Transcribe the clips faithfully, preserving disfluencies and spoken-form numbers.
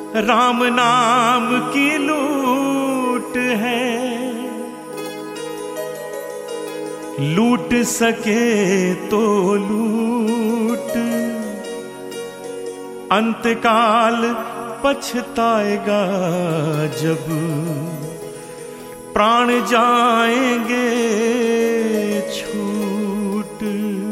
राम नाम की लूट है, लूट सके तो लूट, अंतकाल पछताएगा जब प्राण जाएंगे छूट।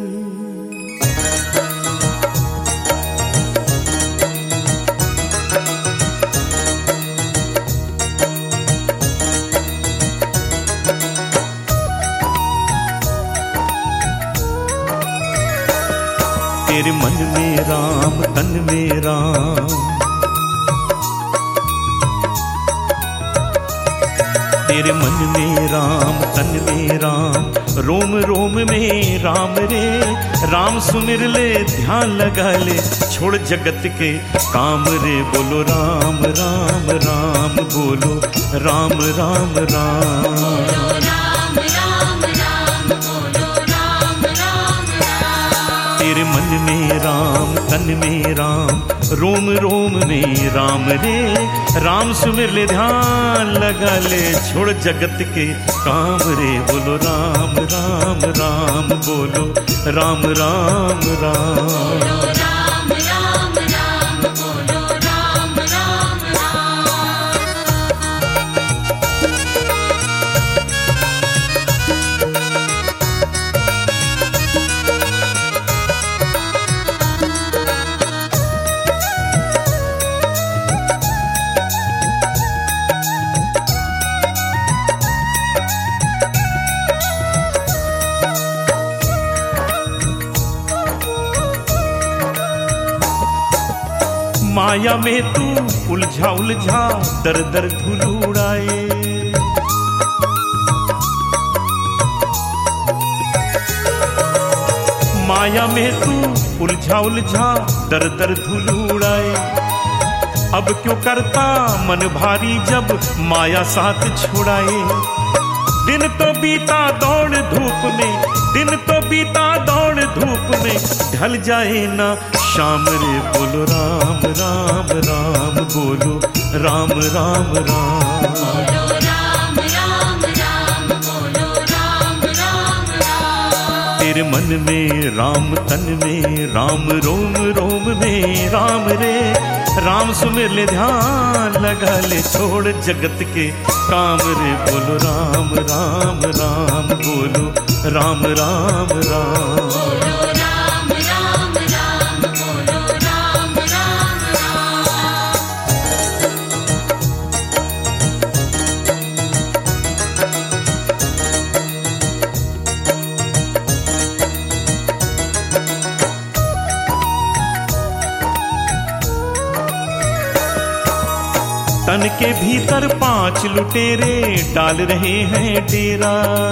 तेरे मन में राम तन में राम, तेरे मन में राम तन में राम, रोम रोम में राम रे। राम सुमिर ले ध्यान लगा ले, छोड़ जगत के काम रे। बोलो राम राम राम, बोलो राम राम राम। तेरे मन में राम तन में राम, रोम रोम में राम रे। राम सुमिर ले ध्यान लगा ले, छोड़ जगत के काम रे। बोलो राम राम राम, बोलो राम राम राम। माया में तू उलझा उलझा दर दर धूल उड़ाए, माया में तू उलझा उलझा दर दर धूल उड़ाए। अब क्यों करता मन भारी जब माया साथ छुड़ाए। दिन तो बीता दौड़ धूप में, दिन तो बीता दौड़ धूप में, ढल जाए ना शाम रे। बोलो राम राम राम, बोलो राम राम राम। तेरे मन में राम तन में राम, रोम रोम में राम रे। राम सुमिर ले ध्यान लगा ले, छोड़ जगत के काम रे। बोलो राम राम राम, बोलो राम राम राम। तन के भीतर पांच लुटेरे डाल रहे हैं डेरा।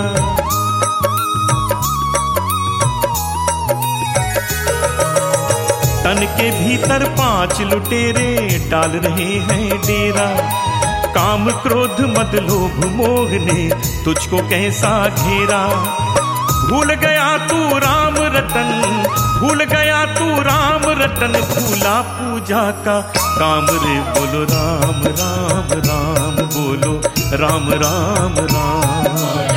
तन के भीतर पांच लुटेरे डाल रहे हैं डेरा। काम क्रोध मद लोभ मोह ने तुझको कैसा घेरा। भूल गया तू राम रतन, भूल गया तू राम रतन, भूला पूजा का काम रे। बोलो राम राम राम, बोलो राम राम राम।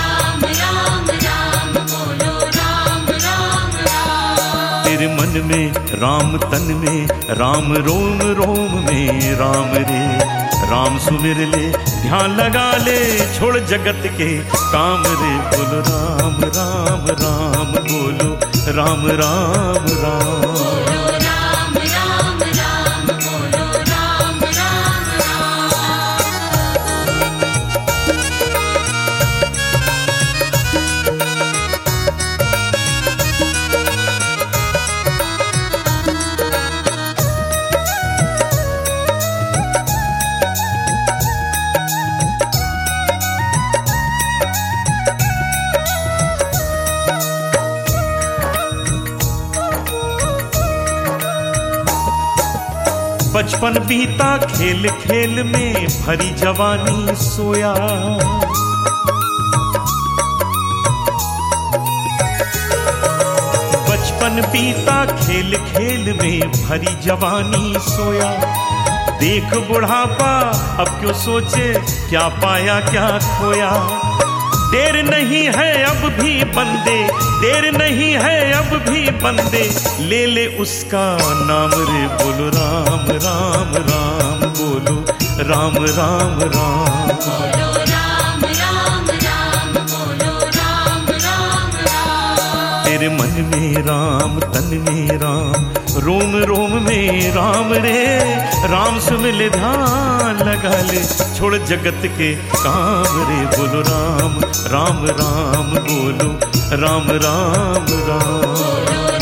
तेरे मन में राम तन में राम, रोम रोम में राम रे। राम सुमिर ले ध्यान लगा ले, छोड़ जगत के काम रे। बोलो राम राम राम, बोलो राम राम राम। बचपन बीता खेल खेल में, भरी जवानी सोया। बचपन बीता खेल खेल में, भरी जवानी सोया। देख बुढ़ापा अब क्यों सोचे, क्या पाया क्या खोया। देर नहीं है अब भी बंदे, देर नहीं है अब भी बंदे, ले ले उसका नाम रे। बोलो राम राम राम, बोलो राम राम राम, बोलो राम राम राम, बोलो राम राम राम। तेरे मन में राम, तन में राम, रोम रोम में राम रे। राम से मिले ध्यान लगा ले, छोड़ जगत के काम रे। बोलो राम राम राम, बोलो राम राम राम।